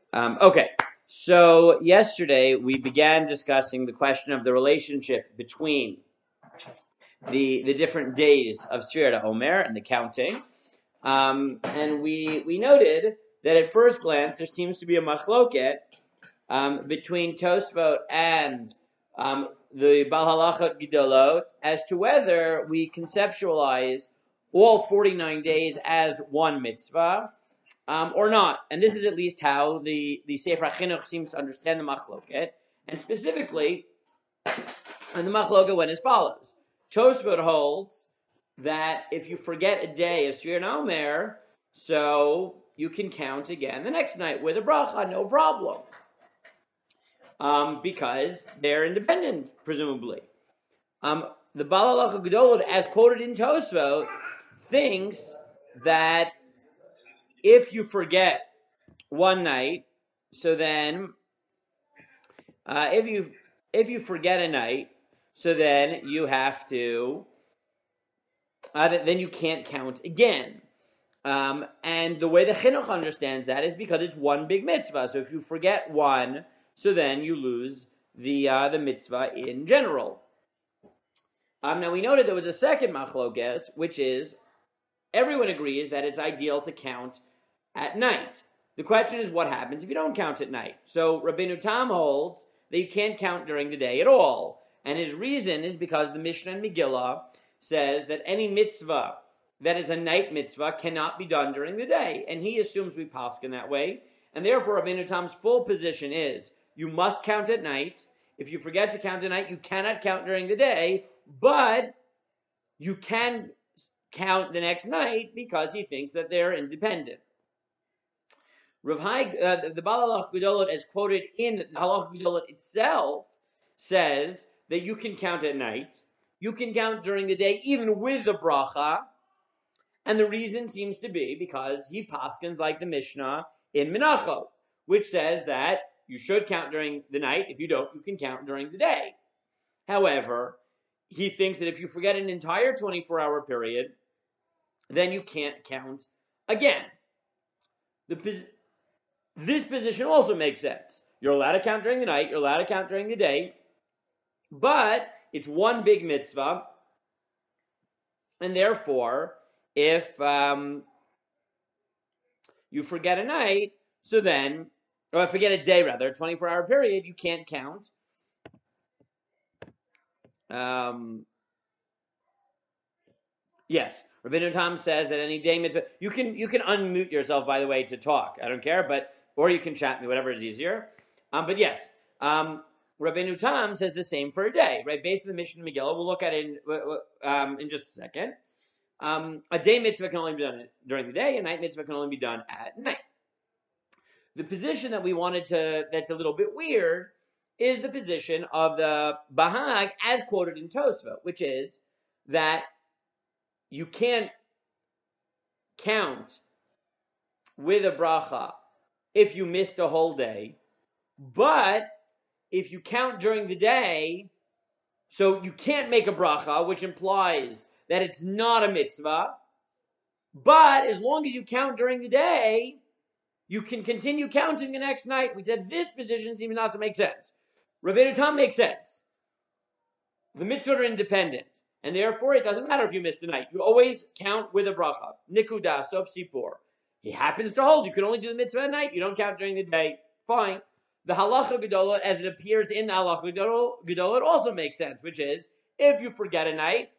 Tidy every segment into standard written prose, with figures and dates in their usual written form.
Okay, so yesterday we began discussing the question of the relationship between the different days of Sfirat Omer and the counting. And we noted that at first glance there seems to be a machloket between Tosfot and the Baal Halachot Gedolot as to whether we conceptualize all 49 days as one mitzvah or not. And this is at least how the Sefer HaChinuch seems to understand the machloket. And specifically, and the machloket went as follows. Tosfot holds that if you forget a day of Sfir Omer, so you can count again the next night with a bracha, no problem. Because they're independent, presumably. The Baal Halacha Gedolot, as quoted in Tosfot, thinks that if you forget one night, so then if you forget a night, so then you have to then you can't count again. And the way the Chinuch understands that is because it's one big mitzvah. So if you forget one, so then you lose the mitzvah in general. Now we noted there was a second machlokes, which is everyone agrees that it's ideal to count at night. The question is what happens if you don't count at night. So Rabbeinu Tam holds that you can't count during the day at all. And his reason is because the Mishnah and Megillah says that any mitzvah that is a night mitzvah cannot be done during the day. And he assumes we paskin that way. And therefore Rabbeinu Tam's full position is you must count at night. If you forget to count at night, you cannot count during the day, but you can count the next night because he thinks that they're independent. Rav Hai, the Baal Halacha Gedolot, as quoted in the Halacha Gedolot itself, says that you can count at night, you can count during the day, even with the bracha, and the reason seems to be because he paskins like the Mishnah in Menachot, which says that you should count during the night. If you don't, you can count during the day. However, he thinks that if you forget an entire 24-hour period, then you can't count again. This position also makes sense. You're allowed to count during the night, you're allowed to count during the day, but it's one big mitzvah, and therefore, if you forget a night, so then, or forget a day rather, a 24-hour period, you can't count. Yes, Rabbeinu Tam says that any day mitzvah, you can unmute yourself, by the way, to talk. I don't care, or you can chat me, whatever is easier. But yes, Rabbeinu Tam says the same for a day, right? Based on the Mishnah Megillah, we'll look at it in just a second. A day mitzvah can only be done during the day, a night mitzvah can only be done at night. The position that we wanted that's a little bit weird, is the position of the Bahag as quoted in Tosfot, which is that you can't count with a bracha if you missed a whole day, but if you count during the day, so you can't make a bracha, which implies that it's not a mitzvah, but as long as you count during the day, you can continue counting the next night. We said this position seems not to make sense. Rabbeinu Tam makes sense. The mitzvot are independent, and therefore it doesn't matter if you missed a night. You always count with a bracha. Nikuda, sof sipor. He happens to hold you can only do the mitzvah at night. You don't count during the day. Fine. The halacha gedolot, as it appears in the halacha gedolot, also makes sense, which is if you forget a night,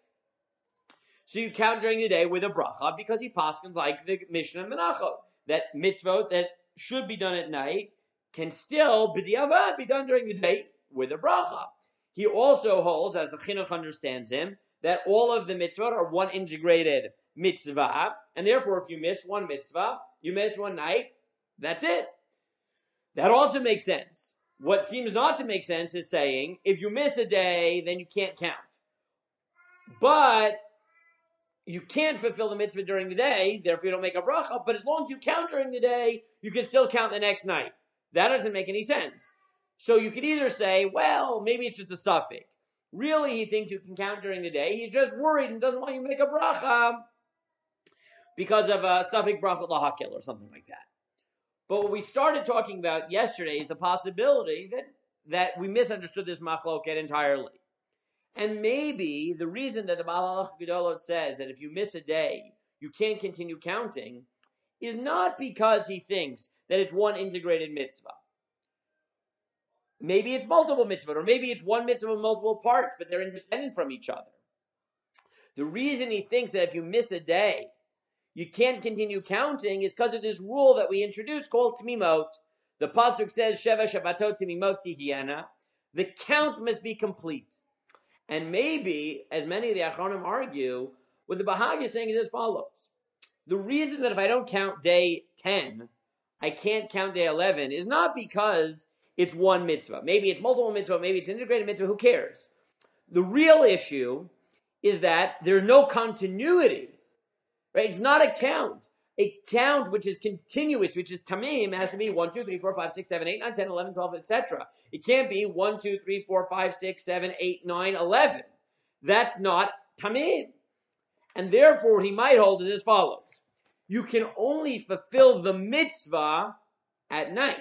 so you count during the day with a bracha, because he paskins like the Mishnah Menachot, that mitzvot that should be done at night can still b'diavad be done during the day with a bracha. He also holds, as the Chinuch understands him, that all of the mitzvot are one integrated mitzvah, and therefore if you miss one mitzvah, you miss one night, that's it. That also makes sense. What seems not to make sense is saying, if you miss a day, then you can't count. But you can't fulfill the mitzvah during the day, therefore you don't make a bracha, but as long as you count during the day, you can still count the next night. That doesn't make any sense. So you could either say, well, maybe it's just a suffix. Really, he thinks you can count during the day. He's just worried and doesn't want you to make a bracha because of a suffix bracha lahakil or something like that. But what we started talking about yesterday is the possibility that we misunderstood this machloket entirely. And maybe the reason that the Baal Gedolot says that if you miss a day, you can't continue counting, is not because he thinks that it's one integrated mitzvah. Maybe it's multiple mitzvot, or maybe it's one mitzvah with multiple parts, but they're independent from each other. The reason he thinks that if you miss a day, you can't continue counting is because of this rule that we introduced called Tmimot. The Pasuk says, Sheva Shabbatot Tmimot Tihiena. The count must be complete. And maybe, as many of the Achronim argue, what the Bahag is saying is as follows. The reason that if I don't count day 10, I can't count day 11 is not because it's one mitzvah. Maybe it's multiple mitzvah, maybe it's integrated mitzvah, who cares? The real issue is that there's no continuity. Right? It's not a count. A count which is continuous, which is tamim, has to be 1, 2, 3, 4, 5, 6, 7, 8, 9, 10, 11, 12, etc. It can't be 1, 2, 3, 4, 5, 6, 7, 8, 9, 11. That's not tamim. And therefore, what he might hold is as follows. You can only fulfill the mitzvah at night.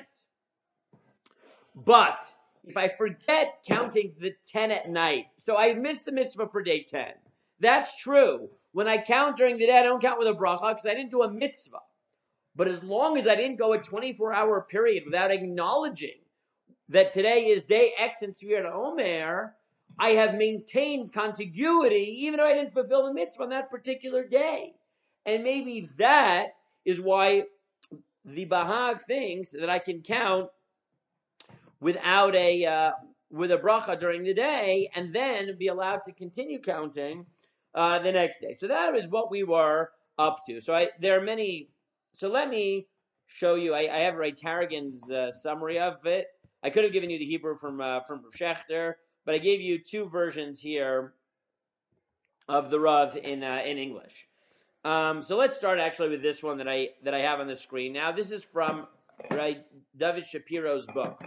But if I forget counting the 10 at night, so I missed the mitzvah for day 10. That's true. When I count during the day, I don't count with a bracha because I didn't do a mitzvah. But as long as I didn't go a 24-hour period without acknowledging that today is day X in Sfirat Omer, I have maintained contiguity even though I didn't fulfill the mitzvah on that particular day. And maybe that is why the Bahag thinks that I can count without with a bracha during the day and then be allowed to continue counting the next day. So that is what we were up to. So there are many. So let me show you. I have Ray Tarragon's summary of it. I could have given you the Hebrew from Rav Shechter, but I gave you two versions here of the Rav in English. So let's start actually with this one that I have on the screen now. This is from David Shapiro's book,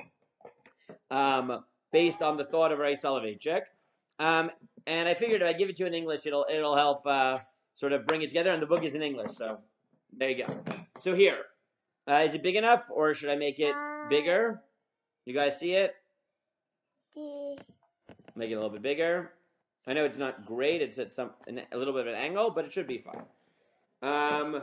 based on the thought of Ray Soloveitchik. And I figured if I give it to you in English, it'll help sort of bring it together. And the book is in English, so there you go. So here, is it big enough, or should I make it bigger? You guys see it? Make it a little bit bigger. I know it's not great; it's at a little bit of an angle, but it should be fine.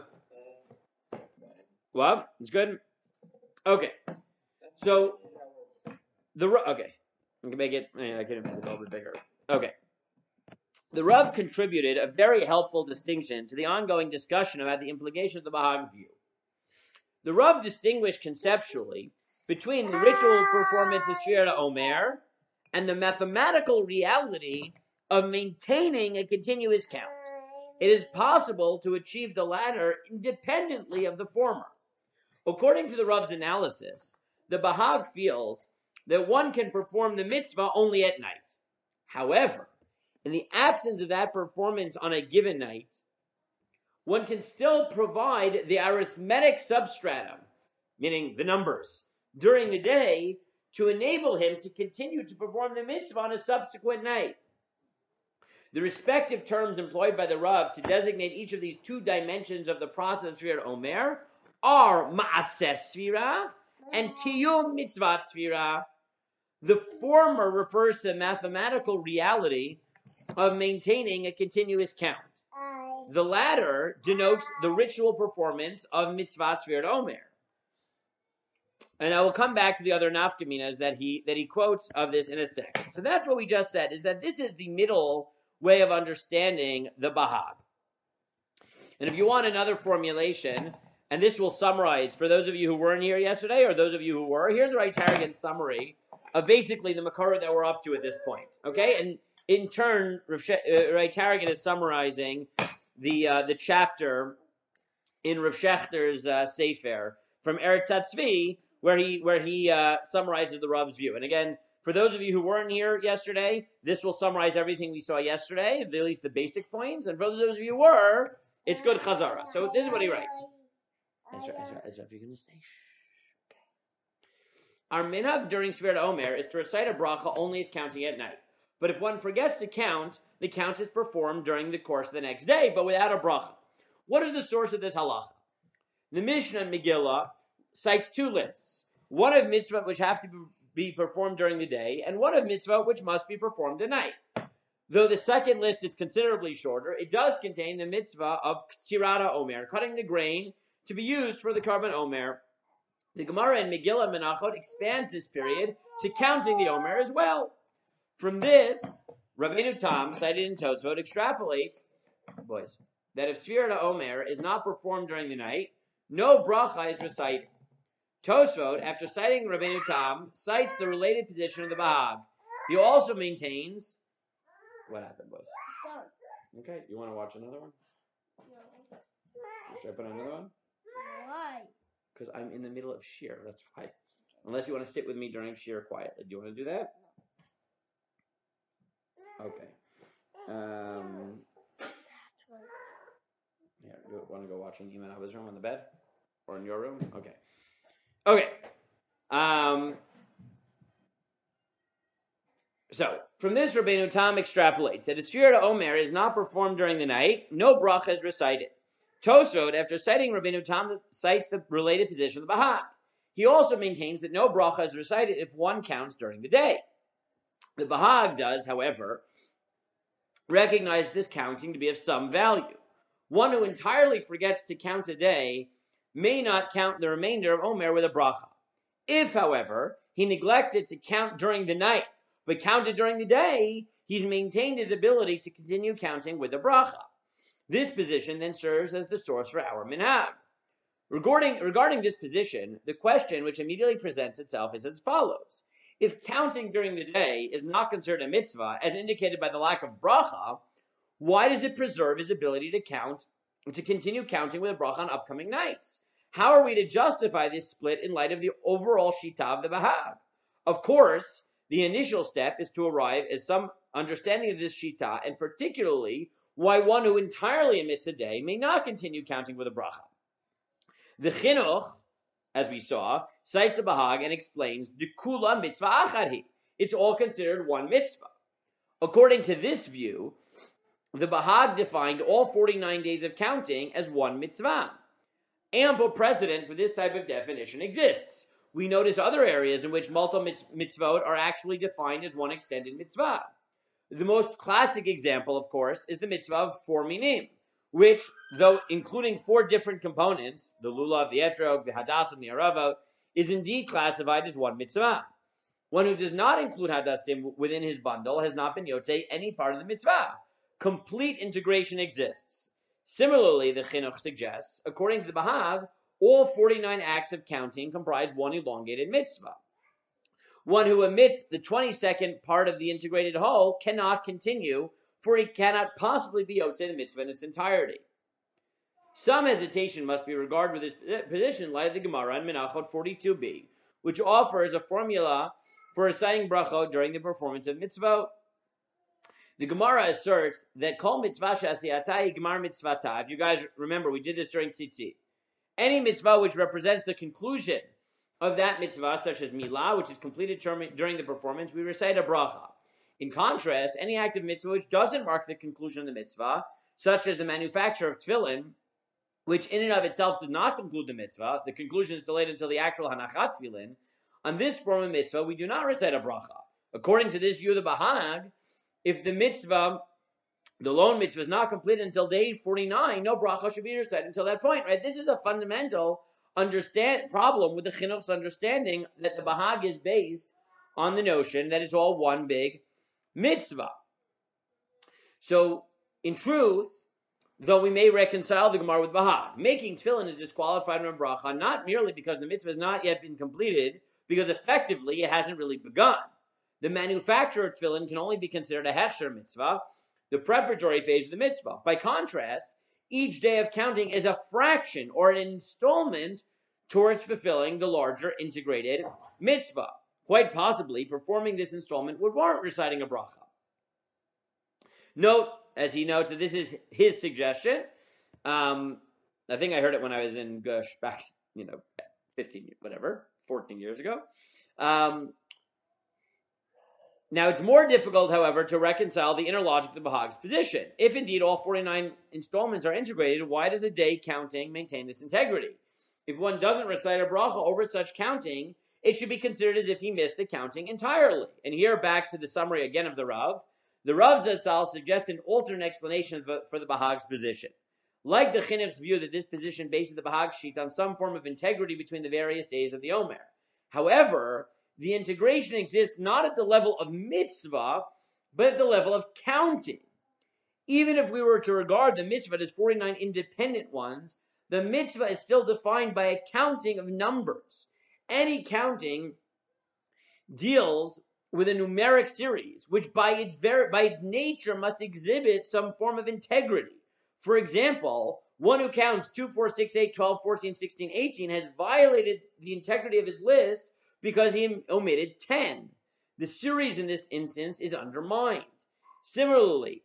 Well, it's good. Okay, so okay, I can make it. I can make it a little bit bigger. Okay. The Rav contributed a very helpful distinction to the ongoing discussion about the implications of the Bahag view. The Rav distinguished conceptually between the ritual performance of Sfirat Omer and the mathematical reality of maintaining a continuous count. It is possible to achieve the latter independently of the former. According to the Rav's analysis, the Bahag feels that one can perform the mitzvah only at night. However, in the absence of that performance on a given night, one can still provide the arithmetic substratum, meaning the numbers, during the day to enable him to continue to perform the mitzvah on a subsequent night. The respective terms employed by the Rav to designate each of these two dimensions of the process of Sfirat Omer are Ma'aseh Sfira and Kiyum Mitzvah Sfira. The former refers to the mathematical reality of maintaining a continuous count. The latter denotes the ritual performance of Mitzvah Sfirat Omer. And I will come back to the other nafkaminas that he quotes of this in a second. So that's what we just said, is that this is the middle way of understanding the Bahag. And if you want another formulation, and this will summarize, for those of you who weren't here yesterday, or those of you who were, here's Ray Tarragon's summary of basically the Makara that we're up to at this point. Okay? And in turn, Ray Tarragon is summarizing the chapter in Rav Shechter's Sefer from Eretz HaTzvi, where he summarizes the Rav's view. And again, for those of you who weren't here yesterday, this will summarize everything we saw yesterday, at least the basic points. And for those of you who were, it's good chazara. So this is what he writes. Ezra, if you're going to stay. Okay. Our minhag during Sfirat Omer is to recite a bracha only if counting at night. But if one forgets to count, the count is performed during the course of the next day, but without a bracha. What is the source of this halacha? The Mishnah in Megillah cites two lists. One of mitzvot which have to be performed during the day, and one of mitzvot which must be performed at night. Though the second list is considerably shorter, it does contain the mitzvah of ktsirata omer, cutting the grain to be used for the korban omer. The Gemara in Megillah Menachot expands this period to counting the omer as well. From this, Rabbeinu Tam, cited in Tosfot, extrapolates, that if Sfirata Omer is not performed during the night, no bracha is recited. Tosfot, after citing Rabbeinu Tam, cites the related position of the Bahag. He also maintains... What happened, boys? Okay, you want to watch another one? No. Should I put another one? Why? Because I'm in the middle of shir, that's why. Unless you want to sit with me during shir quietly. Do you want to do that? Okay. Here, you want to go watch in Iman Abba's room on the bed? Or in your room? Okay. Okay. So, from this, Rabbeinu Tam extrapolates that if Sfirata Omer is not performed during the night, no bracha is recited. Tosfot, after citing Rabbeinu Tam, cites the related position of the Bahag. He also maintains that no bracha is recited if one counts during the day. The Bahag does, however, recognize this counting to be of some value. One who entirely forgets to count a day may not count the remainder of Omer with a bracha. If, however, he neglected to count during the night, but counted during the day, he's maintained his ability to continue counting with a bracha. This position then serves as the source for our minhag. Regarding this position, the question which immediately presents itself is as follows. If counting during the day is not considered a mitzvah, as indicated by the lack of bracha, why does it preserve his ability to continue counting with a bracha on upcoming nights? How are we to justify this split in light of the overall shita of the Bahag? Of course, the initial step is to arrive at some understanding of this shita, and particularly why one who entirely omits a day may not continue counting with a bracha. The Chinuch, as we saw, cites the Bahag and explains the kula mitzvah achad. It's all considered one mitzvah. According to this view, the Bahag defined all 49 days of counting as one mitzvah. Ample precedent for this type of definition exists. We notice other areas in which multiple mitzvot are actually defined as one extended mitzvah. The most classic example, of course, is the mitzvah of 4 minim, which, though including 4 different components, the lulav, the etrog, the hadassim, the aravot, is indeed classified as one mitzvah. One who does not include hadassim within his bundle has not been yotzei any part of the mitzvah. Complete integration exists. Similarly, the Chinuch suggests, according to the Bahag, all 49 acts of counting comprise one elongated mitzvah. One who omits the 22nd part of the integrated whole cannot continue, for he cannot possibly be yotzei the mitzvah in its entirety. Some hesitation must be regarded with this position in light of the Gemara in Menachot 42b, which offers a formula for reciting brachot during the performance of mitzvot. The Gemara asserts that kol mitzvah she'asiyata gemar mitzvata. If you guys remember, we did this during tzitzit. Any mitzvah which represents the conclusion of that mitzvah, such as milah, which is completed during the performance, we recite a bracha. In contrast, any act of mitzvah which doesn't mark the conclusion of the mitzvah, such as the manufacture of tefillin, which in and of itself does not conclude the mitzvah, the conclusion is delayed until the actual hanachat tefillin, on this form of mitzvah, we do not recite a bracha. According to this view of the Bahag, if the mitzvah, the lone mitzvah, is not completed until day 49, no bracha should be recited until that point, right? This is a fundamental problem with the Chinuch's understanding that the Bahag is based on the notion that it's all one big mitzvah. So, in truth, though we may reconcile the Gemara with Bahag, making tefillin is disqualified from a bracha, not merely because the mitzvah has not yet been completed, because effectively it hasn't really begun. The manufacture of tefillin can only be considered a hechsher mitzvah, the preparatory phase of the mitzvah. By contrast, each day of counting is a fraction or an installment towards fulfilling the larger integrated mitzvah. Quite possibly, performing this installment would warrant reciting a bracha. Note, as he notes, that this is his suggestion. I think I heard it when I was in Gush back, 14 years ago. Now, it's more difficult, however, to reconcile the inner logic of the Bahag's position. If indeed all 49 installments are integrated, why does a day counting maintain this integrity? if one doesn't recite a bracha over such counting, it should be considered as if he missed the counting entirely. And here, back to the summary again of the Rav. The Rav Zatzal suggests an alternate explanation for the Bahag's position. Like the Chinuch's view that this position bases the Bahag sheet on some form of integrity between the various days of the Omer. However, the integration exists not at the level of mitzvah, but at the level of counting. Even if we were to regard the mitzvah as 49 independent ones, the mitzvah is still defined by a counting of numbers. Any counting deals with a numeric series, which by its nature must exhibit some form of integrity. For example, one who counts 2, 4, 6, 8, 12, 14, 16, 18 has violated the integrity of his list because he omitted 10. The series in this instance is undermined. Similarly,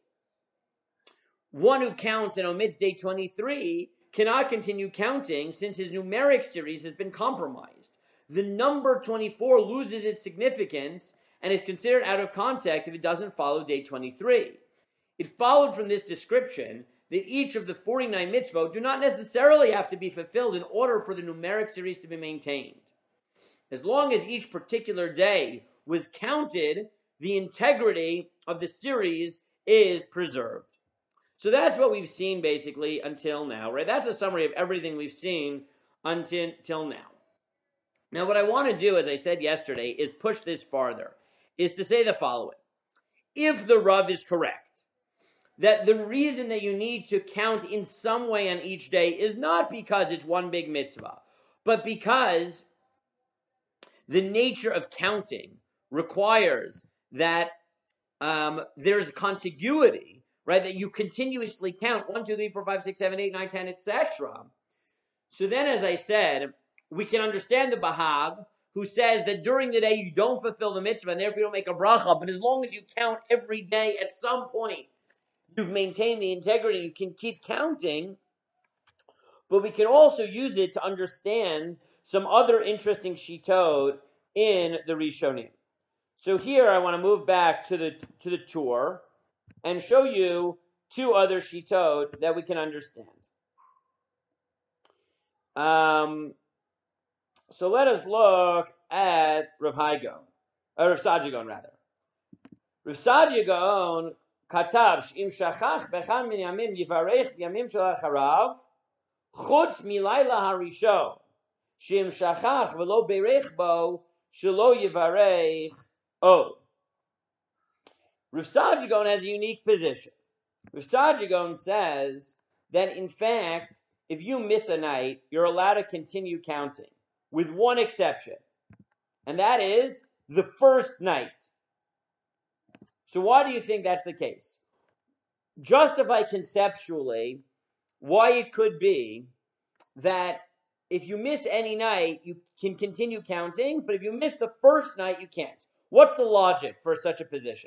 one who counts and omits day 23 cannot continue counting since his numeric series has been compromised. The number 24 loses its significance and is considered out of context if it doesn't follow day 23. It followed from this description that each of the 49 mitzvot do not necessarily have to be fulfilled in order for the numeric series to be maintained. As long as each particular day was counted, the integrity of the series is preserved. So that's what we've seen basically until now, right? That's a summary of everything we've seen until now. Now what I want to do, as I said yesterday, is push this farther, is to say the following. If the Rav is correct, that the reason that you need to count in some way on each day is not because it's one big mitzvah, but because the nature of counting requires that there's contiguity, right? That you continuously count 1, 2, 3, 4, 5, 6, 7, 8, 9, 10, etc. So then, as I said, we can understand the Bahag, who says that during the day you don't fulfill the mitzvah and therefore you don't make a bracha, but as long as you count every day at some point, you've maintained the integrity, you can keep counting. But we can also use it to understand some other interesting shitot in the Rishonim. So here I want to move back to the tour and show you two other shitot that we can understand. So let us look at Rav Saadia Gaon rather. Rav Saadia Gaon katav she'im shachach b'echad min yamim yivarech b'yamim shel acharav chutz milayla harishon she'im shachach v'lo berech bo shelo yivarech od. Rav Saadia Gaon has a unique position. Rav Saadia Gaon says that in fact, if you miss a night, you're allowed to continue counting, with one exception, and that is the first night. So why do you think that's the case? Justify conceptually why it could be that if you miss any night, you can continue counting, but if you miss the first night, you can't. What's the logic for such a position?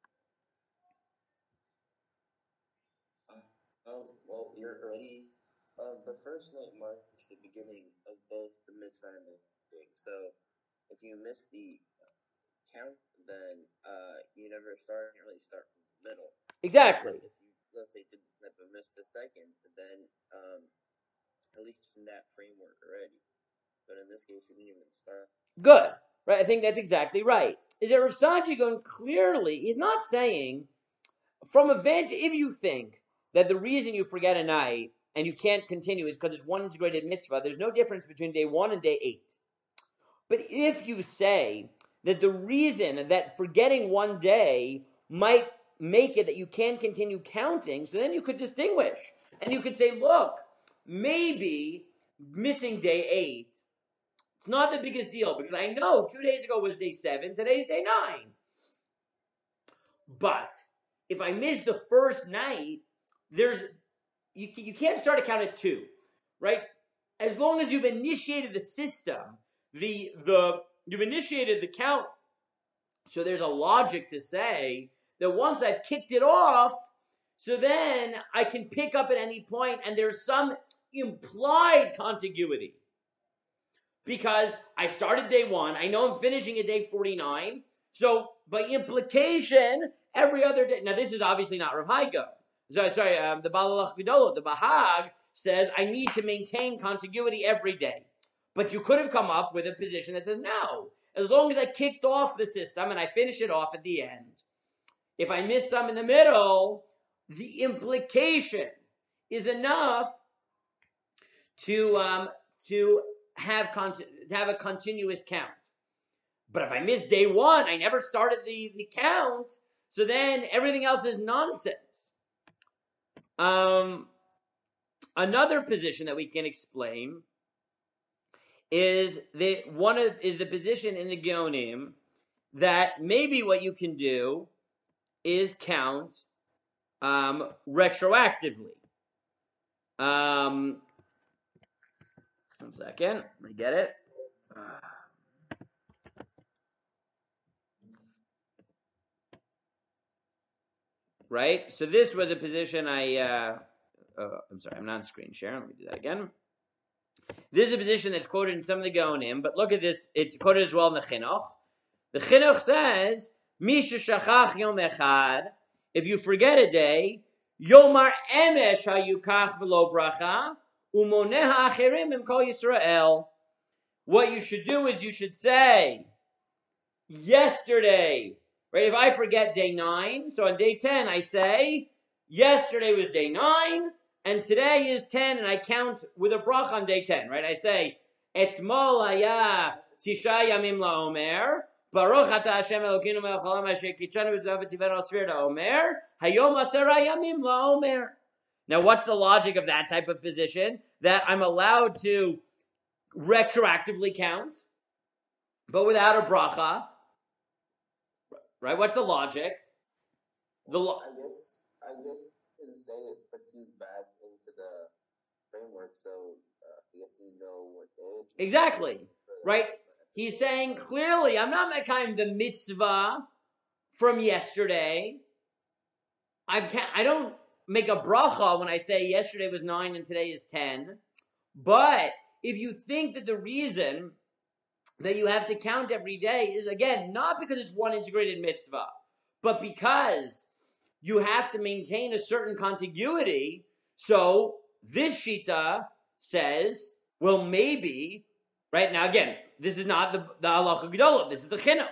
Well, you're already... the first night marks the beginning of both the mitzvah and the thing. So if you miss the count, then you never start. You really start from the middle. Exactly. If you, let's say, didn't miss the second, then at least in that framework already. But in this case, you didn't even start. Good. Right. I think that's exactly right. Is that Rav Saadia Gaon clearly, he's not saying from a vantage, if you think that the reason you forget a night and you can't continue is because it's one integrated mitzvah, there's no difference between day 1 and day 8. But if you say that the reason that forgetting one day might make it that you can't continue counting, so then you could distinguish. And you could say, look, maybe missing day 8, it's not the biggest deal, because I know 2 days ago was day 7, today's day 9. But if I miss the first night, you can't start a count at 2, right? As long as you've initiated the system, you've initiated the count. So there's a logic to say that once I've kicked it off, so then I can pick up at any point, and there's some implied contiguity. Because I started day 1, I know I'm finishing at day 49, so by implication, every other day. Now this is obviously not Rav Hai Gaon. the Baal Gidolo, the Bahag says I need to maintain contiguity every day. But you could have come up with a position that says no. As long as I kicked off the system and I finish it off at the end, if I miss some in the middle, the implication is enough to have a continuous count. But if I miss day one, I never started the count, so then everything else is nonsense. Another position that we can explain is the position in the Geonim that maybe what you can do is count retroactively. One second, let me get it. Right? So this was a position I'm sorry, I'm not on screen share. Let me do that again. This is a position that's quoted in some of the Gaonim, but look at this. It's quoted as well in the Chinuch. The Chinuch says, Misha shachach yom echad, if you forget a day, yomar emesh hayukach v'lo bracha, umoneha acherim im kol Yisrael. What you should do is you should say, yesterday, right? If I forget day 9, so on day 10 I say, yesterday was day 9, and today is 10, and I count with a bracha on day 10, right? I say, Etmol haya tisha yamim la'omer, Baruch ata Hashem Elokeinu melech haolam asher kitshanu b'tzedakah v'tzivanu al sfir la'omer, hayom asara yamim la'omer. Now what's the logic of that type of position? That I'm allowed to retroactively count, but without a bracha, right? What's the logic? I guess in saying it puts you back into the framework, so I guess you know what day. Exactly, right? He's saying clearly, I'm not mekayim the mitzvah from yesterday. I don't make a bracha when I say yesterday was 9 and today is 10. But if you think that the reason that you have to count every day is, again, not because it's one integrated mitzvah, but because you have to maintain a certain contiguity, so this shita says, well, maybe, right? Now, again, this is not the halacha gedolah, this is the chinuch.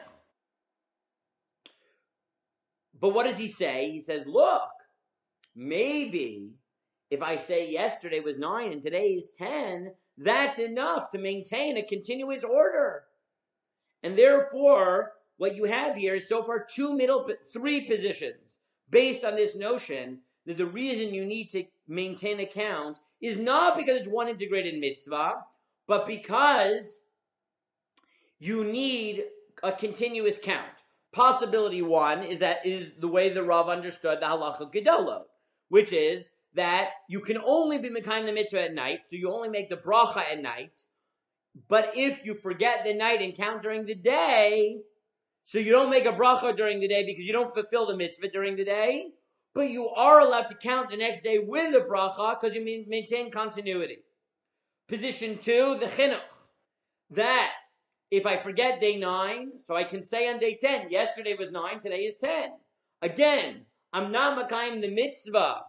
But what does he say? He says, look, maybe if I say yesterday was 9 and today is 10, that's enough to maintain a continuous order. And therefore, what you have here is so far 3 positions based on this notion that the reason you need to maintain a count is not because it's one integrated mitzvah, but because you need a continuous count. Possibility 1 is the way the Rav understood the halacha gedolot, which is that you can only be mekayim the mitzvah at night, so you only make the bracha at night. But if you forget the night and count during the day, so you don't make a bracha during the day because you don't fulfill the mitzvah during the day, but you are allowed to count the next day with a bracha because you maintain continuity. Position 2, the chinuch, that if I forget day 9, so I can say on day 10, yesterday was 9, today is 10. Again, I'm not mekayim the mitzvah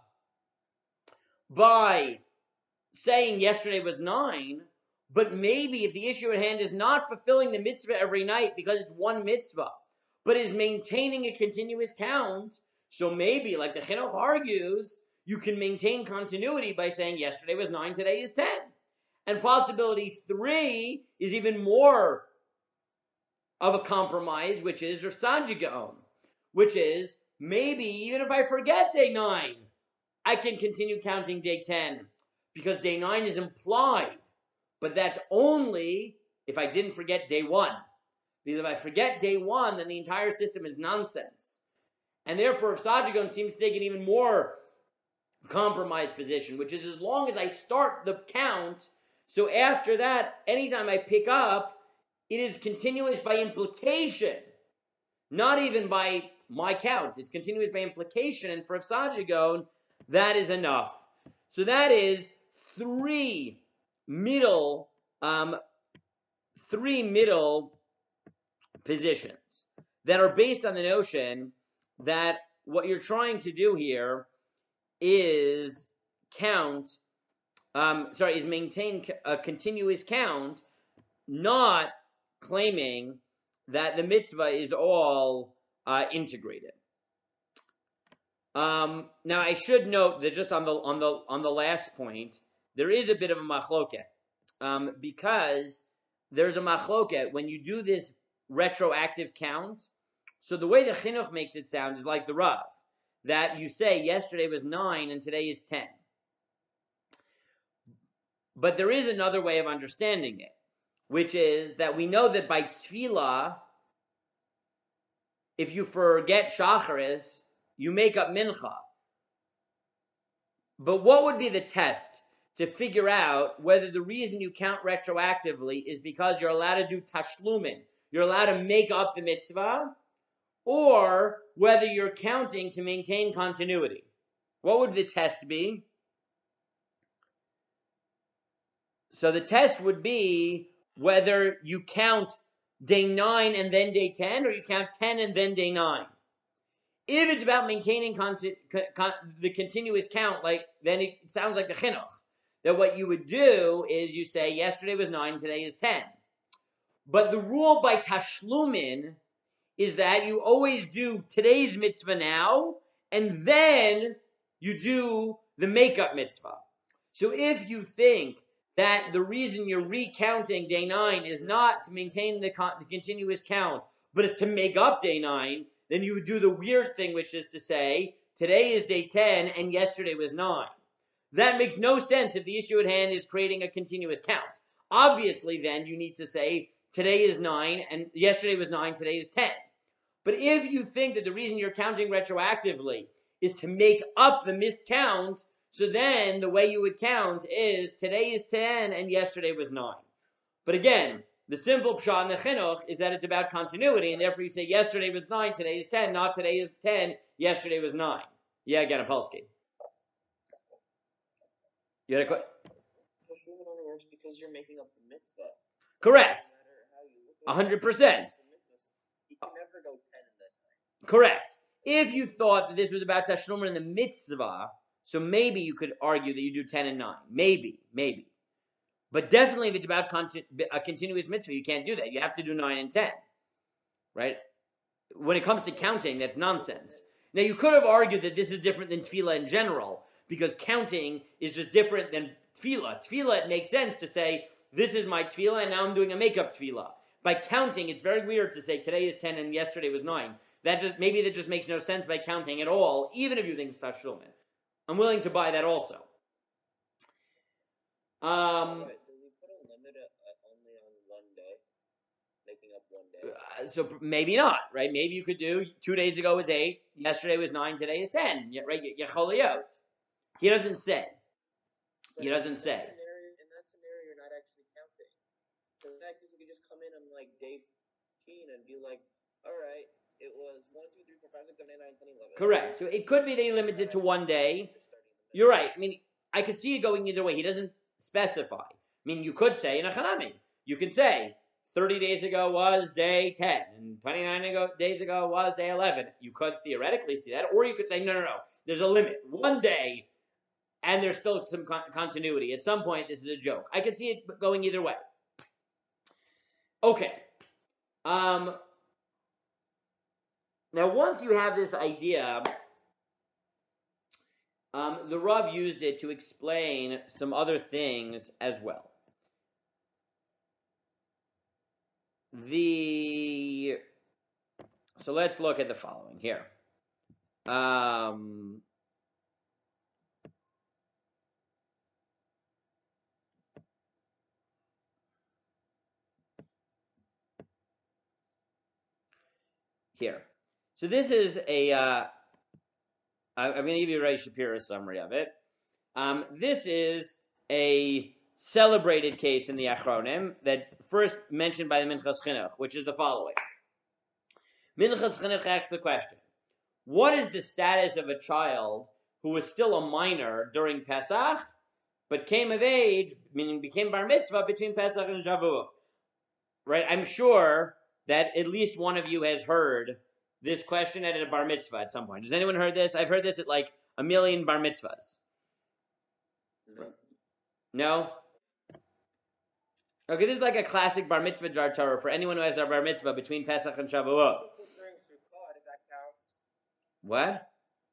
by saying yesterday was 9, but maybe if the issue at hand is not fulfilling the mitzvah every night because it's one mitzvah, but is maintaining a continuous count, so maybe, like the chinuch argues, you can maintain continuity by saying yesterday was 9, today is 10. And possibility 3 is even more of a compromise, which is Rav Saadia Gaon, which is maybe even if I forget day 9, I can continue counting day 10 because day 9 is implied, but that's only if I didn't forget day 1. Because if I forget day 1, then the entire system is nonsense. And therefore, Rav Saadia Gaon seems to take an even more compromised position, which is as long as I start the count, so after that, anytime I pick up, it is continuous by implication, not even by my count. It's continuous by implication, and for Rav Saadia Gaon, that is enough. So that is 3 middle positions that are based on the notion that what you're trying to do here is maintain a continuous count, not claiming that the mitzvah is all integrated. Now I should note that just on the last point, there is a bit of a machloket, because there's a machloket when you do this retroactive count. So the way the chinuch makes it sound is like the Rav, that you say yesterday was 9 and today is 10. But there is another way of understanding it, which is that we know that by tefillah, if you forget shacharis, you make up mincha. But what would be the test to figure out whether the reason you count retroactively is because you're allowed to do tashlumin, you're allowed to make up the mitzvah, or whether you're counting to maintain continuity? What would the test be? So the test would be whether you count day 9 and then day 10, or you count 10 and then day 9. If it's about maintaining the continuous count, then it sounds like the chinuch, that what you would do is you say yesterday was 9, today is 10. But the rule by tashlumin is that you always do today's mitzvah now, and then you do the makeup mitzvah. So if you think that the reason you're recounting day 9 is not to maintain the continuous count, but is to make up day 9, then you would do the weird thing, which is to say, today is day 10 and yesterday was 9. That makes no sense if the issue at hand is creating a continuous count. Obviously, then, you need to say, today is 9 and yesterday was 9, today is 10. But if you think that the reason you're counting retroactively is to make up the missed count, so then the way you would count is today is 10 and yesterday was 9. But again, the simple pshat in the chinuch is that it's about continuity, and therefore you say yesterday was 9, today is 10, not today is 10, yesterday was 9. Yeah, Ganapolsky. You had a question? Tashlumin only works because you're making up the mitzvah. Correct. No matter how you look at 100%. You can never go 10 and then 9. Correct. If you thought that this was about tashlumin in the mitzvah, so maybe you could argue that you do 10 and 9. Maybe. But definitely if it's about a continuous mitzvah, you can't do that. You have to do 9 and 10. Right? When it comes to counting, that's nonsense. Now, you could have argued that this is different than tefillah in general, because counting is just different than tefillah. Tefillah, it makes sense to say, this is my tefillah, and now I'm doing a makeup tefillah. By counting, it's very weird to say, today is 10 and yesterday was 9. Maybe that just makes no sense by counting at all, even if you think it's tashlumin. I'm willing to buy that also. Does he put a limit only on one day? Making up one day? So maybe not, right? Maybe you could do 2 days ago was 8, yesterday was 9, today is 10. Right? Yecholiyot. He doesn't say. In that scenario, you're not actually counting. So in that case, you could just come in on day 15 and be like, all right, it was 1, 2, 3, 4, 5, 6, 7, 8, 9, 10, 11. Correct. So it could be that he limits it to one day. You're right. I mean, I could see it going either way. He doesn't specify. I mean, you could say in a chanami, you could say 30 days ago was day 10, and 29 days ago was day 11. You could theoretically see that, or you could say, no. There's a limit. One day, and there's still some continuity. At some point, this is a joke. I could see it going either way. Okay. Now, once you have this idea, the Rav used it to explain some other things as well. So let's look at the following here. Here. So this is I'm going to give you Ray Shapiro's summary of it. This is a celebrated case in the Achronim that's first mentioned by the Minchas Chinuch, which is the following. Minchas Chinuch asks the question, what is the status of a child who was still a minor during Pesach, but came of age, meaning became bar mitzvah between Pesach and Shavuot? Right? I'm sure that at least one of you has heard this question at a bar mitzvah at some point. Has anyone heard this? I've heard this at a million bar mitzvahs? No. No? Okay, this is like a classic bar mitzvah jar Torah for anyone who has their bar mitzvah between Pesach and Shavuot. During Sukkot, if that counts. What?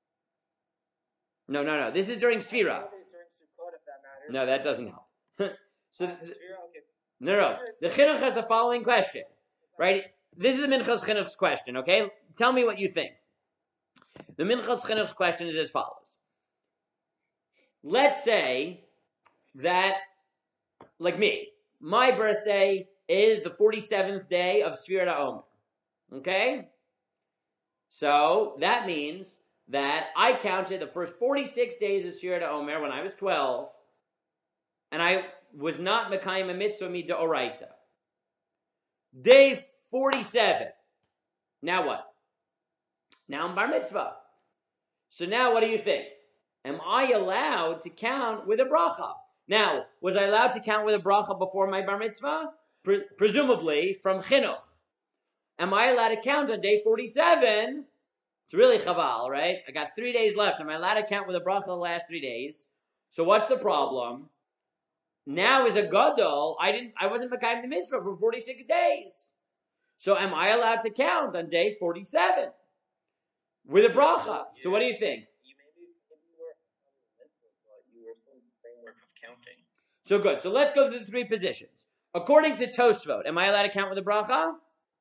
No. This is during Sfira. During Sukkot, if that matters. No, that doesn't help. So, Sfira, okay. no. The Chinuch has the following question, right? This is the Minchas Chinuch's question, okay? Tell me what you think. The Minchas Chinuch's question is as follows. Let's say that, like me, my birthday is the 47th day of Sfirat HaOmer, okay? So that means that I counted the first 46 days of Sfirat HaOmer when I was 12, and I was not Mekayim a mitzvah mid'oraita. Day 47. Now what? Now I'm bar mitzvah. So now what do you think? Am I allowed to count with a bracha? Now, was I allowed to count with a bracha before my bar mitzvah? Presumably from chinuch. Am I allowed to count on day 47? It's really chaval, right? I got 3 days left. Am I allowed to count with a bracha the last 3 days? So what's the problem? Now as a gadol, I wasn't mekayim the mitzvah for 46 days. So am I allowed to count on day 47 with a bracha? So what do you think? You maybe were on the mitzvah, but you were still in the framework of counting. So good. So let's go through the 3 positions. According to Tosfot, am I allowed to count with a bracha?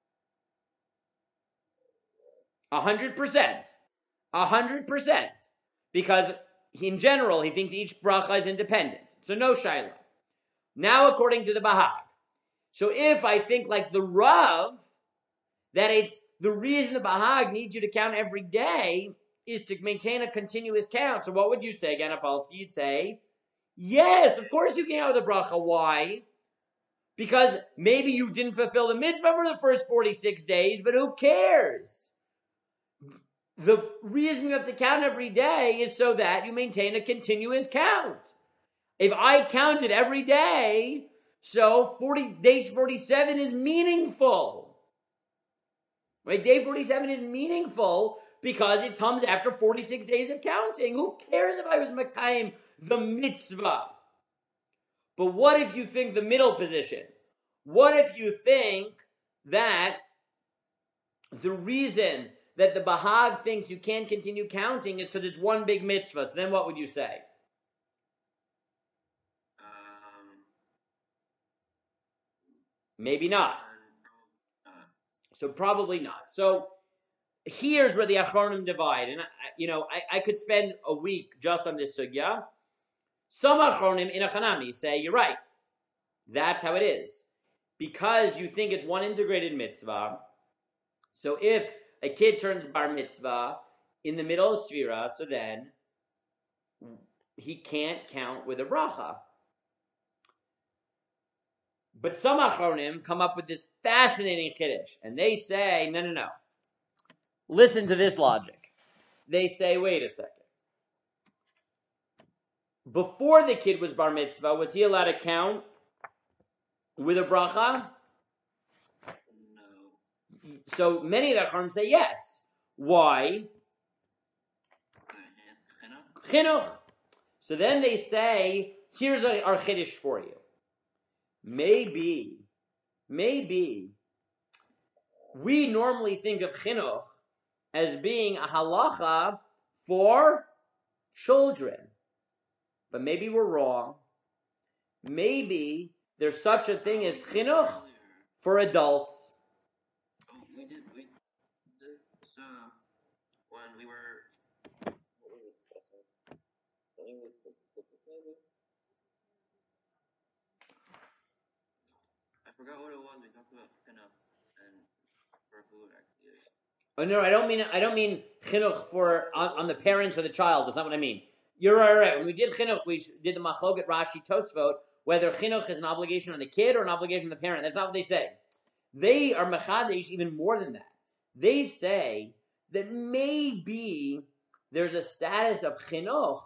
100%. 100%. Because in general, he thinks each bracha is independent. So no shaila. Now according to the Bahag. So if I think like the Rav, that it's the reason the Bahag needs you to count every day is to maintain a continuous count. So what would you say, Ganapolsky? You'd say, yes, of course you can count with a bracha. Why? Because maybe you didn't fulfill the mitzvah for the first 46 days, but who cares? The reason you have to count every day is so that you maintain a continuous count. If I counted every day, so days 47 is meaningful. Right? Day 47 is meaningful because it comes after 46 days of counting. Who cares if I was mekayim the mitzvah? But what if you think the middle position? What if you think that the reason that the Bahag thinks you can't continue counting is because it's one big mitzvah? So then what would you say? Maybe not. So probably not. So here's where the Achronim divide. And I could spend a week just on this sugya. Some Achronim in Achanami say, you're right. That's how it is. Because you think it's one integrated mitzvah. So if a kid turns bar mitzvah in the middle of Sfira, so then he can't count with a bracha. But some Achronim come up with this fascinating chiddush, and they say, no. Listen to this logic. They say, wait a second. Before the kid was bar mitzvah, was he allowed to count with a bracha? No. So many of the Achronim say yes. Why? Chinuch. So then they say, here's our chiddush for you. Maybe we normally think of chinuch as being a halacha for children. But maybe we're wrong. Maybe there's such a thing as chinuch for adults. We did this when we were, what were we discussing? I forgot what it was. We talked about chinuch and for food actually. Oh no, I don't mean chinuch for on the parents or the child. That's not what I mean. You're right. When we did chinuch, we did the machloket Rashi Tosfot, whether chinuch is an obligation on the kid or an obligation on the parent. That's not what they say. They are mechadesh even more than that. They say that maybe there's a status of chinuch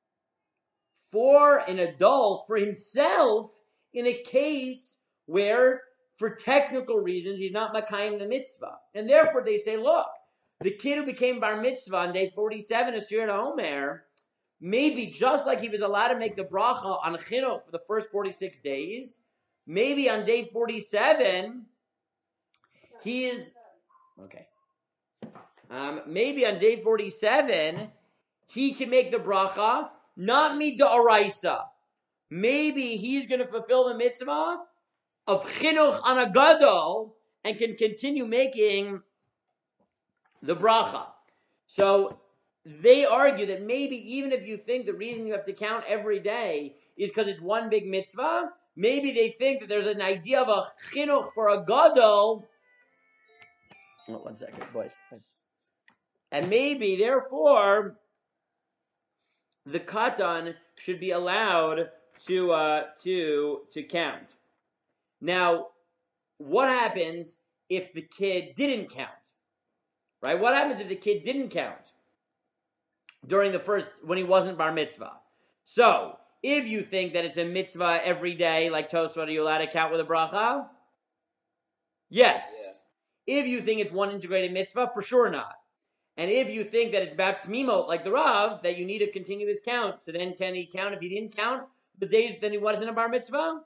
for an adult, for himself, in a case where, for technical reasons, he's not makayim the mitzvah. And therefore they say, look, the kid who became bar mitzvah on day 47 of Sfirat HaOmer, maybe just like he was allowed to make the bracha on chinuch for the first 46 days, maybe on day 47, he is, okay. Maybe on day 47, he can make the bracha, not mid'oraisa. Maybe he's going to fulfill the mitzvah of chinuch on a gadol and can continue making the bracha. So they argue that maybe even if you think the reason you have to count every day is because it's one big mitzvah, maybe they think that there's an idea of a chinuch for a gadol. Oh, 1 second, boys. And maybe, therefore, the katan should be allowed to count. Now, what happens if the kid didn't count? Right? What happens if the kid didn't count during the first, when he wasn't bar mitzvah? So, if you think that it's a mitzvah every day, like Tosfot, are you allowed to count with a bracha? Yes. Yeah. If you think it's one integrated mitzvah, for sure not. And if you think that it's about Tmimot, like the Rav, that you need to continue his count, so then can he count if he didn't count the days then he wasn't a bar mitzvah?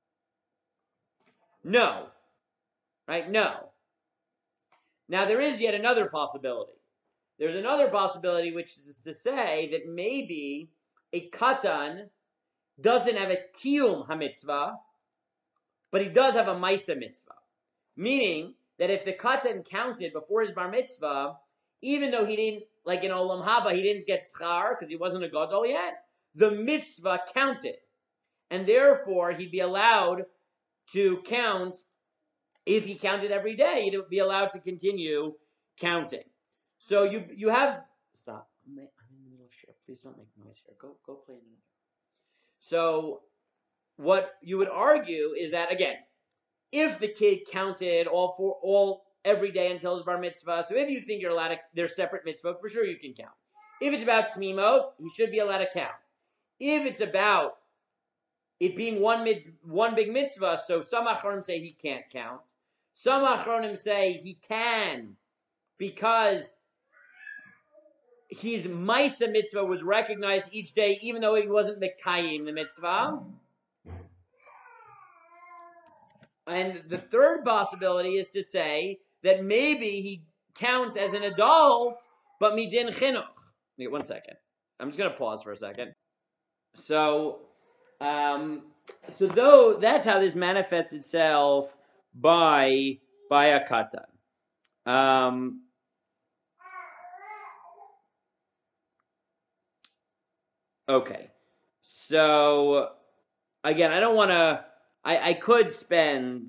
No. Right? No. Now there is yet another possibility. There's another possibility, which is to say that maybe a katan doesn't have a kiyum hamitzvah, but he does have a maisa mitzvah. Meaning that if the katan counted before his bar mitzvah, even though he didn't, like in Olam Haba, he didn't get schar because he wasn't a gadol yet, the mitzvah counted. And therefore, he'd be allowed to count. If he counted every day, he'd be allowed to continue counting. So you have, stop. I'm in the middle of share. Please don't make noise here. Go play in the So what you would argue is that, again, if the kid counted all every day until his bar mitzvah, so if you think you're allowed to, they're separate mitzvah, for sure you can count. If it's about tmimot, he should be allowed to count. If it's about it being one big mitzvah, so some achronim say he can't count. Some achronim say he can, because his maisa mitzvah was recognized each day, even though he wasn't mekayim the mitzvah. And the third possibility is to say that maybe he counts as an adult, but midin chinuch. Wait 1 second. I'm just going to pause for a second. So though that's how this manifests itself by a katan. Okay. So again, I don't want to. I could spend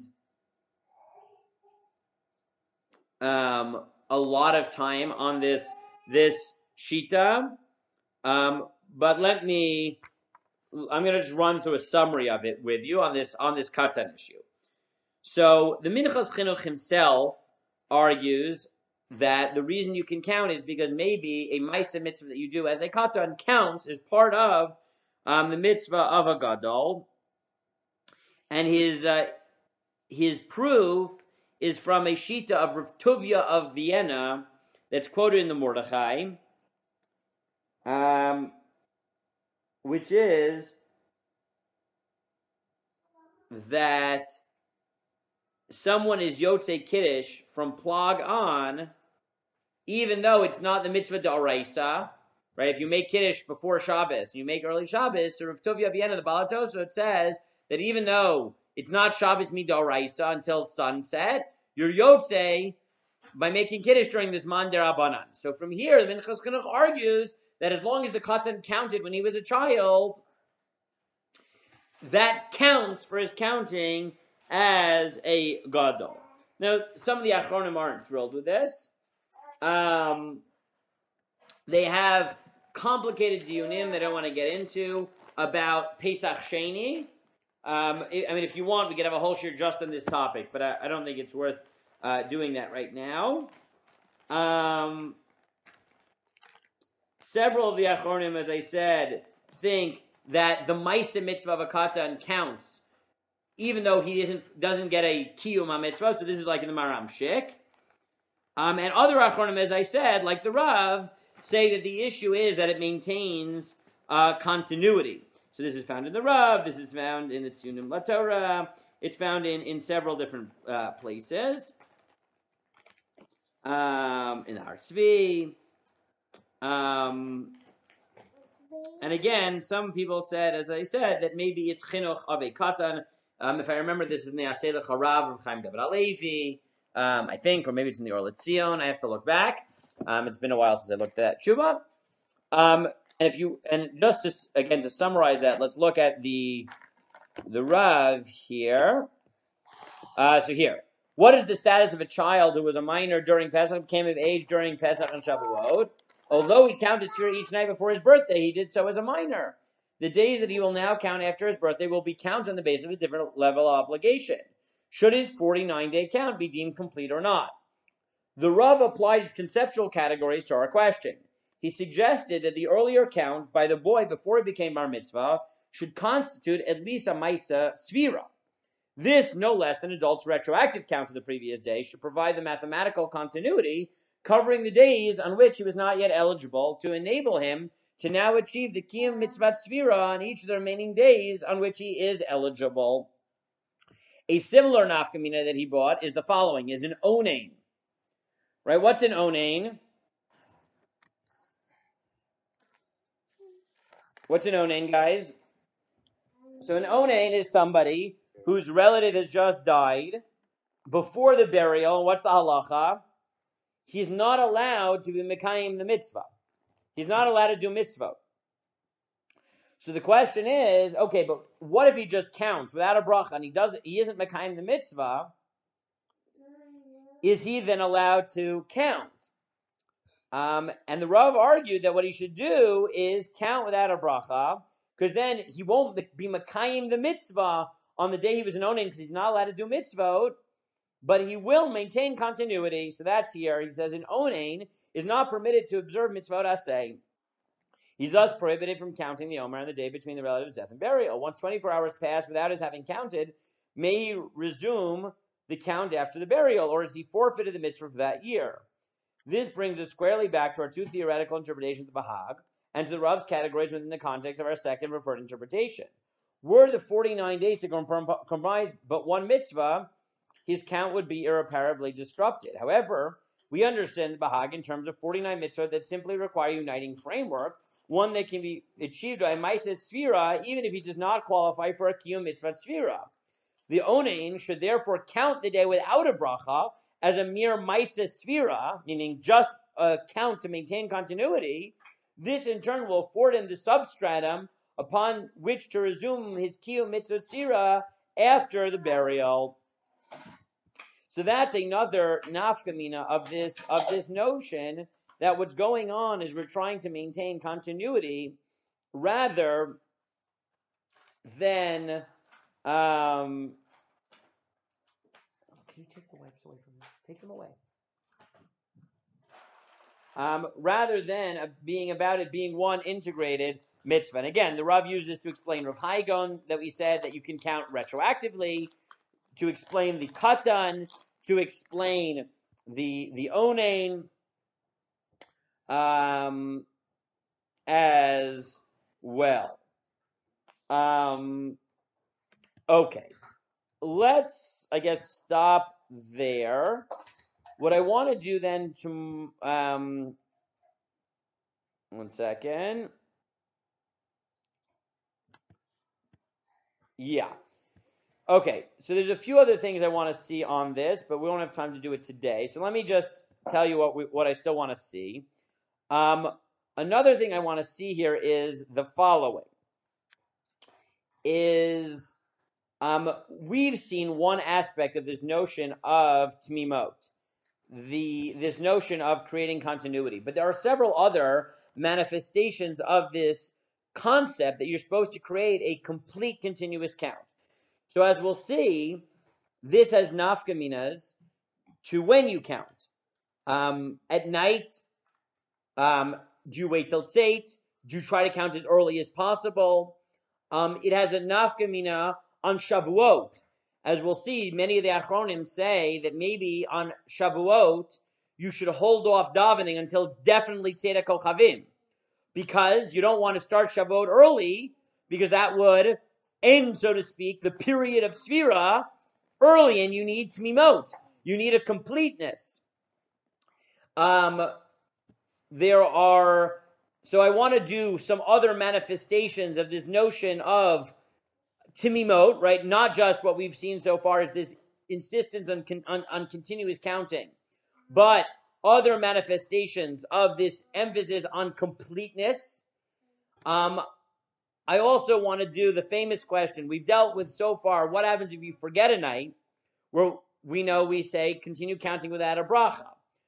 a lot of time on this shita, but I'm going to just run through a summary of it with you on this katan issue. So the Minchas Chinuch himself argues that the reason you can count is because maybe a Maisa mitzvah that you do as a katan counts as part of the mitzvah of a gadol. And his proof is from a shita of Rav Tuvia of Vienna that's quoted in the Mordechai, which is that someone is Yotzei Kiddush from Plag on, even though it's not the mitzvah d'oraisa, right? If you make Kiddush before Shabbos, you make early Shabbos, so Rav Tuvia of Vienna, the Baal HaTosfot, it says that even though it's not Shabbos midoraisa until sunset, you're Yotzei by making Kiddush during this man derabanan. So from here, the Minchas Chinuch argues that as long as the katan counted when he was a child, that counts for his counting as a gadol. Now, some of the achronim aren't thrilled with this. They have complicated diyunim they don't want to get into about Pesach Sheni. If you want, we could have a whole shir just on this topic, but I don't think it's worth doing that right now. Several of the achronim, as I said, think that the Maisa mitzvah of a katan counts, even though he doesn't get a kiyum mitzvah. So this is like in the Maram Shik. And other achronim, as I said, like the Rav, say that the issue is that it maintains continuity. So this is found in the Rav, this is found in the Tzunim LaTorah, it's found in several different places. In the Har Tzvi. And again, some people said, as I said, that maybe it's chinuch of a katan. If I remember, this is in the Aseh L'Charav of Chaim David Alevi, I think, or maybe it's in the Or L'Tzion. I have to look back. It's been a while since I looked at Tshuva. And just to summarize that, let's look at the Rav here. So here, what is the status of a child who was a minor during Pesach, became of age during Pesach and Shavuot? Although he counted Sfira each night before his birthday, he did so as a minor. The days that he will now count after his birthday will be counted on the basis of a different level of obligation. Should his 49-day count be deemed complete or not? The Rav applied his conceptual categories to our question. He suggested that the earlier count by the boy before he became bar mitzvah should constitute at least a Maisa Sfira. This, no less than adults' retroactive count of the previous day, should provide the mathematical continuity covering the days on which he was not yet eligible to enable him to now achieve the Kiyum Mitzvat Sfira on each of the remaining days on which he is eligible. A similar nafkamina that he brought is the following, is an onain. Right, what's an onain? What's an onain, guys? So an onain is somebody whose relative has just died before the burial. What's the halacha? He's not allowed to be mekayim the mitzvah. He's not allowed to do mitzvah. So the question is, okay, but what if he just counts without a bracha and he isn't mekayim the mitzvah? Is he then allowed to count? And the Rav argued that what he should do is count without a bracha, because then he won't be mekayim the mitzvah on the day he was an onain, because he's not allowed to do mitzvot, but he will maintain continuity. So that's here. He says an onain is not permitted to observe mitzvot aseh. He's thus prohibited from counting the omer on the day between the relative's death and burial. Once 24 hours pass without his having counted, may he resume the count after the burial, or is he forfeited the mitzvah for that year? This brings us squarely back to our two theoretical interpretations of Bahag and to the Rav's categories within the context of our second referred interpretation. Were the 49 days to comprise but one mitzvah, his count would be irreparably disrupted. However, we understand the Bahag in terms of 49 mitzvah that simply require a uniting framework, one that can be achieved by a Maisa Sfira, even if he does not qualify for a Kiyum Mitzvah Sfira. The Onain should therefore count the day without a bracha as a mere Maisa Sfira, meaning just a count to maintain continuity. This in turn will afford him the substratum upon which to resume his Kiyum Mitzvah Sfira after the burial. So that's another nafkamina of this notion that what's going on is we're trying to maintain continuity rather than can you take the wipes away from me? Take them away. Rather than being one integrated mitzvah. And again, the Rav used this to explain Rav Haigon, that we said that you can count retroactively, to explain the katan, to explain the onain, as well. Okay, let's, I guess, stop there. What I want to do then to, one second. Yeah. Okay, so there's a few other things I want to see on this, but we don't have time to do it today. So let me just tell you what I still want to see. Another thing I want to see here is the following. We've seen one aspect of this notion of Tmimot, this notion of creating continuity. But there are several other manifestations of this concept that you're supposed to create a complete continuous count. So as we'll see, this has nafkaminas to when you count. At night, do you wait till tzeit? Do you try to count as early as possible? It has a nafkamina on Shavuot. As we'll see, many of the Achronim say that maybe on Shavuot, you should hold off davening until it's definitely Tzeit HaKochavim. because you don't want to start Shavuot early, because that would end, so to speak, the period of Sfira early, and you need Tmimot. You need a completeness. So I want to do some other manifestations of this notion of Timimot, right? Not just what we've seen so far as this insistence on continuous counting, but other manifestations of this emphasis on completeness. I also want to do the famous question we've dealt with so far: what happens if you forget a night? Where we say continue counting without a bracha.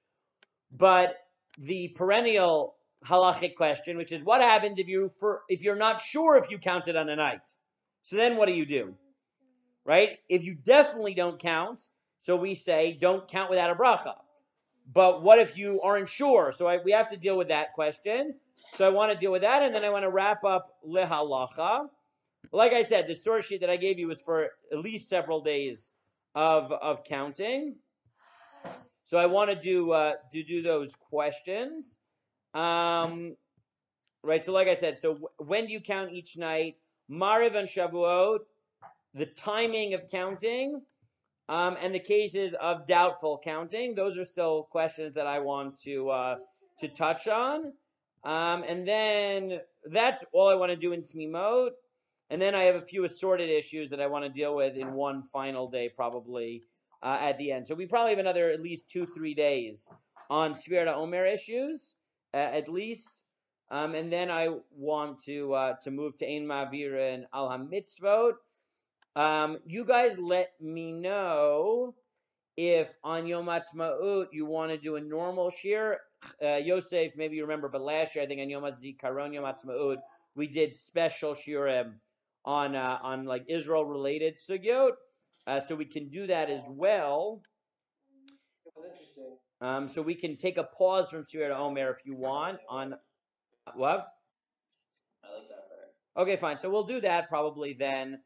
But the perennial halachic question, which is what happens if you're not sure if you counted on a night? So then what do? Right? If you definitely don't count, so we say don't count without a bracha. But what if you aren't sure? So we have to deal with that question. So I want to deal with that, and then I want to wrap up lehalacha. Like I said, the source sheet that I gave you was for at least several days of counting. So I want to do those questions. Right, so like I said, so when do you count each night? Mariv and Shavuot, the timing of counting, and the cases of doubtful counting. Those are still questions that I want to touch on. And then that's all I want to do in Tmimot. And then I have a few assorted issues that I want to deal with in one final day, probably at the end. So we probably have another at least 2-3 days on Sfira Omer issues, at least. And then I want to move to Ein Ma'avir and Al HaMitzvot. You guys let me know if on Yom Ha'atzmaut you want to do a normal shir. Yosef, maybe you remember, but last year I think on Yom HaZikaron, Yom Ha'atzmaut, we did special shirim on like Israel related sugyot. So we can do that as well. It was interesting. So we can take a pause from Sfira Omer if you want on what? I like that part. Okay, fine. So we'll do that probably then.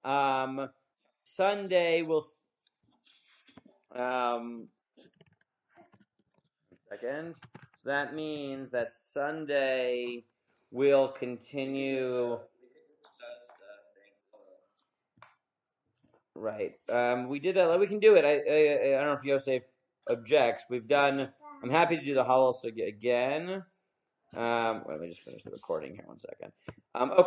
Sunday we'll second. So that means that Sunday we'll continue. Right. We did that. We can do it. I don't know if Yosef objects. I'm happy to do the Halal Sugya again. Let me just finish the recording here 1 second. Okay.